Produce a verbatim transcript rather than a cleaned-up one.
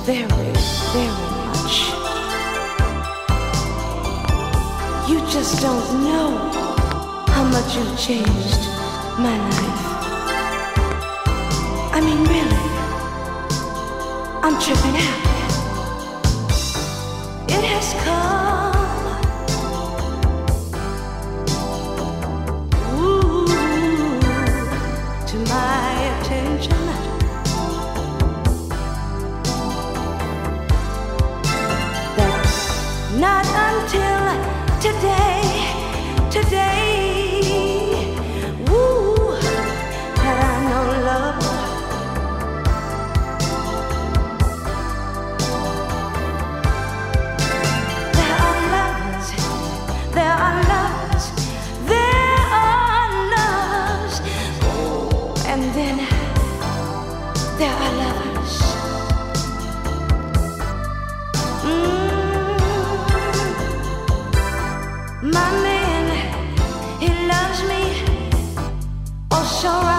very, very much. You just don't know how much you've changed my life. I mean, really, I'm tripping out. It has come, ooh, to my attention that not until today, today, woo, had I known love. There are lovers, there are lovers, there are lovers, oh, and then there are lovers. Mm. My man, he loves me oh so right.